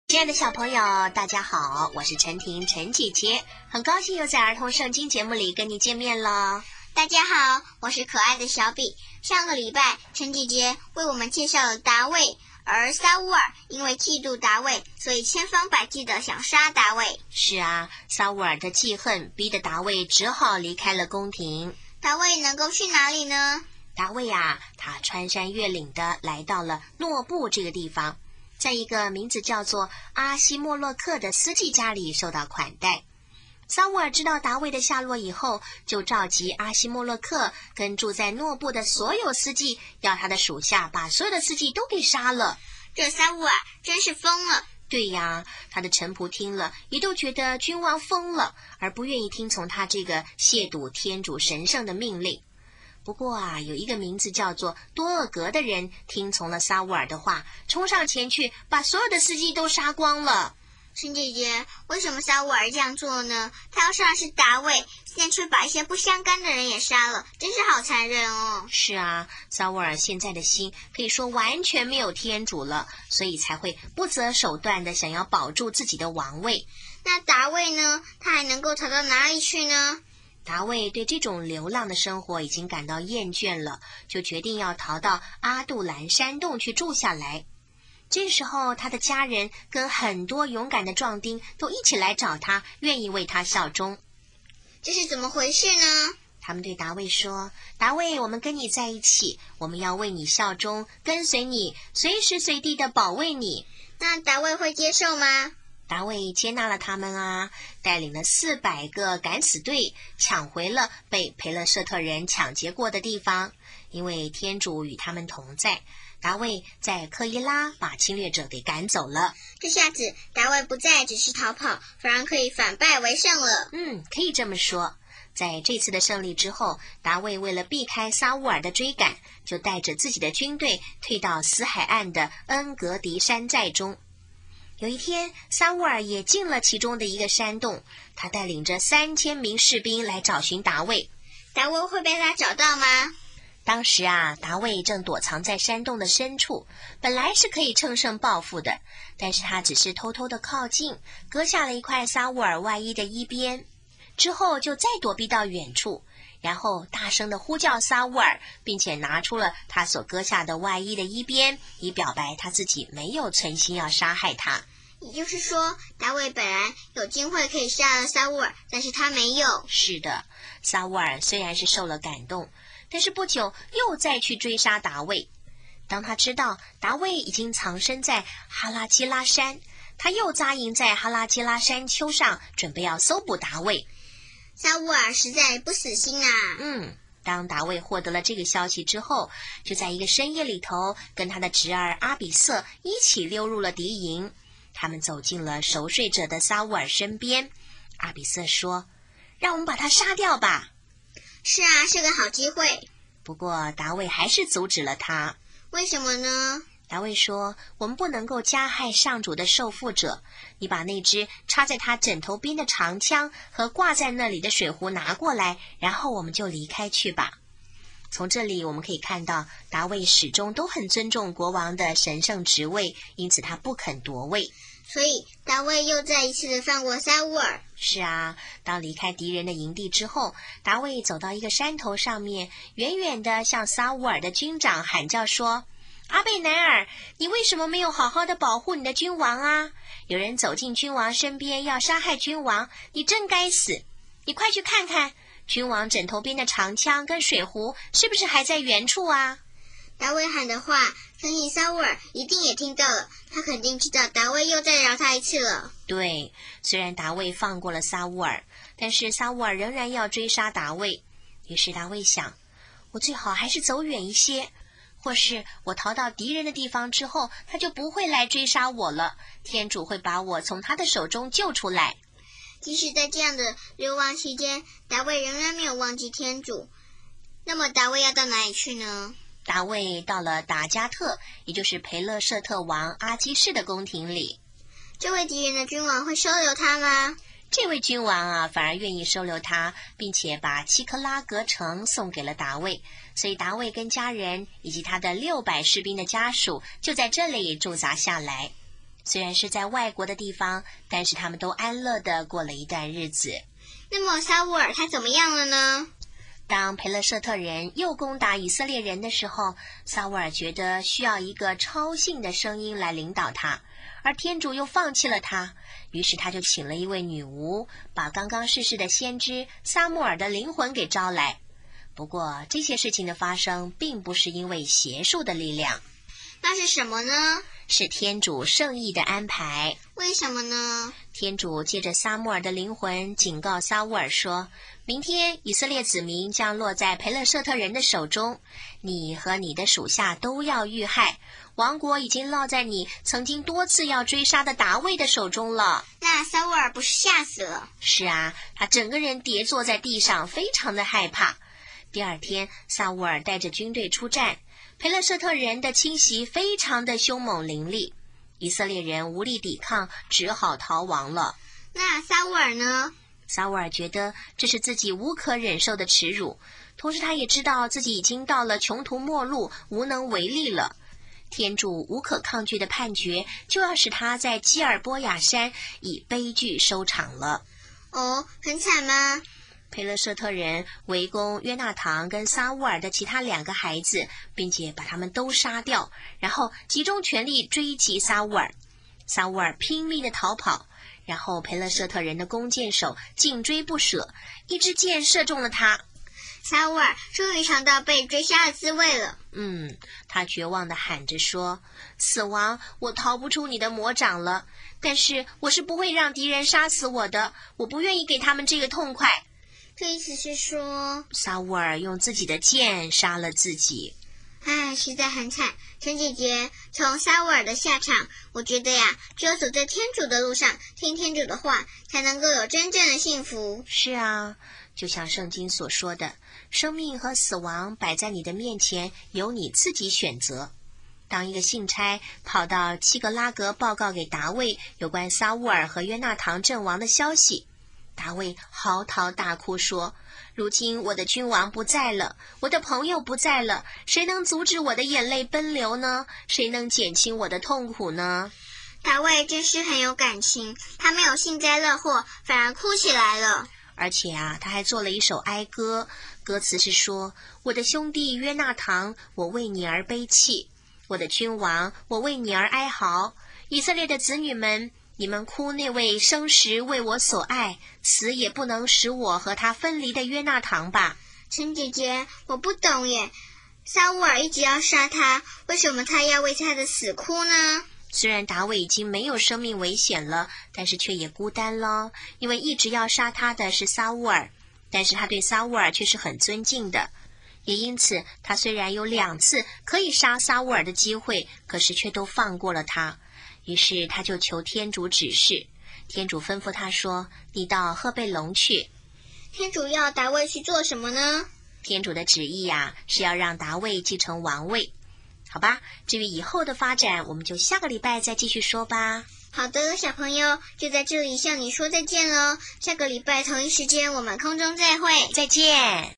亲爱的小朋友，大家好，我是陈婷陈姐姐，很高兴又在儿童圣经节目里跟你见面了。 大家好，我是可爱的小比。上个礼拜，陈姐姐为我们介绍了大卫，而撒乌尔因为嫉妒大卫，所以千方百计的想杀大卫。 是啊，撒乌尔的记恨逼得大卫只好离开了宫廷。 大卫能够去哪里呢？ 大卫啊，他穿山越岭的来到了诺布这个地方，在一个名字叫做阿希莫洛克的司祭家里受到款待。撒乌尔知道达卫的下落以后，就召集阿希莫洛克跟住在诺布的所有司祭，要他的属下把所有的司祭都给杀了。 这撒乌尔真是疯了。 对呀，他的臣仆听了也都觉得君王疯了，而不愿意听从他这个亵渎天主神圣的命令。不过啊，有一个名字叫做多厄格的人听从了撒乌尔的话，冲上前去把所有的司机都杀光了。 陈姐姐，为什么撒乌尔这样做呢？他要杀的是大卫，现在却把一些不相干的人也杀了，真是好残忍哦。 是啊，撒乌尔现在的心可以说完全没有天主了，所以才会不择手段的想要保住自己的王位。 那大卫呢？他还能够逃到哪里去呢？ 达卫对这种流浪的生活已经感到厌倦了，就决定要逃到阿杜兰山洞去住下来。这时候他的家人跟很多勇敢的壮丁都一起来找他，愿意为他效忠。 这是怎么回事呢？ 他们对达卫说，达卫，我们跟你在一起，我们要为你效忠，跟随你，随时随地的保卫你。 那达卫会接受吗？ 达卫接纳了他们啊，带领了400个敢死队，抢回了被培勒舍特人抢劫过的地方。因为天主与他们同在，达卫在科伊拉把侵略者给赶走了。 这下子达卫不再只是逃跑，反而可以反败为胜了。 可以这么说。在这次的胜利之后，达卫为了避开撒乌尔的追赶，就带着自己的军队退到死海岸的恩格迪山寨中。有一天，撒乌尔也进了其中的一个山洞，他带领着3000名士兵来找寻达卫。 达卫会被他找到吗？ 当时啊，达卫正躲藏在山洞的深处，本来是可以乘胜报复的，但是他只是偷偷的靠近，割下了一块撒乌尔外衣的衣边，之后就再躲避到远处，然后大声的呼叫撒乌尔，并且拿出了他所割下的外衣的衣边，以表白他自己没有存心要杀害他。 也就是说，达卫本来有机会可以杀了撒乌尔，但是他没有。 是的，撒乌尔虽然是受了感动，但是不久又再去追杀达卫。当他知道达卫已经藏身在哈拉基拉山，他又扎营在哈拉基拉山丘上，准备要搜捕达卫。 撒乌尔实在不死心啊。 当达卫获得了这个消息之后，就在一个深夜里头，跟他的侄儿阿比瑟一起溜入了敌营。他们走进了熟睡着的撒乌尔身边。阿比瑟说，让我们把他杀掉吧。 是啊，是个好机会。 不过达卫还是阻止了他。 为什么呢？ 达卫说，我们不能够加害上主的受缚者，你把那只插在他枕头边的长枪和挂在那里的水壶拿过来，然后我们就离开去吧。从这里我们可以看到，达卫始终都很尊重国王的神圣职位，因此他不肯夺位。 所以达卫又再一次的放过撒乌尔。 是啊，当离开敌人的营地之后，达卫走到一个山头上面，远远地向撒乌尔的军长喊叫说，阿贝乃尔，你为什么没有好好的保护你的君王啊？有人走进君王身边要杀害君王，你真该死！你快去看看，君王枕头边的长枪跟水壶是不是还在原处啊？ 达卫喊的话，相信撒乌尔一定也听到了，他肯定知道达卫又再饶他一次了。 对，虽然达卫放过了撒乌尔，但是撒乌尔仍然要追杀达卫。于是达卫想，我最好还是走远一些，或是我逃到敌人的地方之后，他就不会来追杀我了，天主会把我从他的手中救出来。 即使在这样的流亡期间，达卫仍然没有忘记天主。那么达卫要到哪里去呢？ 达卫到了达加特，也就是培勒舍特王阿基士的宫廷里。 这位敌人的君王会收留他吗？ 这位君王啊，反而愿意收留他，并且把七克拉格城送给了达卫，所以达卫跟家人以及他的600士兵的家属就在这里驻扎下来。 虽然是在外国的地方，但是他们都安乐地过了一段日子。 那么撒乌尔他怎么样了呢？ 当培勒舍特人又攻打以色列人的时候，撒乌尔觉得需要一个超性的声音来领导他，而天主又放弃了他，于是他就请了一位女巫，把刚刚逝世的先知撒母耳的灵魂给招来。不过这些事情的发生并不是因为邪术的力量， 那是什么呢？ 是天主圣意的安排。 为什么呢？ 天主借着撒母耳的灵魂警告撒乌尔说，明天以色列子民将落在培勒舍特人的手中，你和你的属下都要遇害，王国已经落在你曾经多次要追杀的达味的手中了。 那撒乌尔不是吓死了？ 是啊，他整个人跌坐在地上，非常的害怕。第二天，撒乌尔带着军队出战，培勒舍特人的侵袭非常的凶猛凌厉，以色列人无力抵抗，只好逃亡了。 那撒乌尔呢？ 撒乌尔觉得这是自己无可忍受的耻辱，同时他也知道自己已经到了穷途末路，无能为力了。天主无可抗拒的判决就要使他在基尔波雅山以悲剧收场了。 哦，很惨吗？ 培勒舍特人围攻约纳堂跟撒乌尔的其他2个孩子，并且把他们都杀掉，然后集中全力追击撒乌尔。撒乌尔拼命地逃跑，然后培勒舍特人的弓箭手紧追不舍，一支箭射中了他。 撒乌尔终于尝到被追杀的滋味了。 他绝望地喊着说，死亡，我逃不出你的魔掌了，但是我是不会让敌人杀死我的，我不愿意给他们这个痛快。 这意思是说， 撒乌尔用自己的剑杀了自己。 实在很惨。陈姐姐，从撒乌尔的下场，我觉得呀，只有走在天主的路上，听天主的话，才能够有真正的幸福。 是啊，就像圣经所说的，生命和死亡摆在你的面前，由你自己选择。当一个信差跑到七格拉格报告给达味有关撒乌尔和约纳堂阵亡的消息，达味嚎啕大哭说，如今我的君王不在了，我的朋友不在了，谁能阻止我的眼泪奔流呢？谁能减轻我的痛苦呢？ 达味真是很有感情，他没有幸灾乐祸，反而哭起来了。 而且他还做了一首哀歌，歌词是说，我的兄弟约纳堂，我为你而悲泣，我的君王，我为你而哀嚎，以色列的子女们，你们哭那位生时为我所爱，死也不能使我和他分离的约纳堂吧。 陈姐姐，我不懂耶，撒乌尔一直要杀他，为什么他要为他的死哭呢？ 虽然达味已经没有生命危险了，但是却也孤单了，因为一直要杀他的是撒乌尔，但是他对撒乌尔却是很尊敬的，也因此他虽然有2次可以杀撒乌尔的机会，可是却都放过了他。于是他就求天主指示，天主吩咐他说，你到赫贝龙去。 天主要达味去做什么呢？ 天主的旨意是要让达味继承王位。好吧，至于以后的发展，我们就下个礼拜再继续说吧。 好的，小朋友，就在这里向你说再见咯，下个礼拜同一时间我们空中再会。 再见。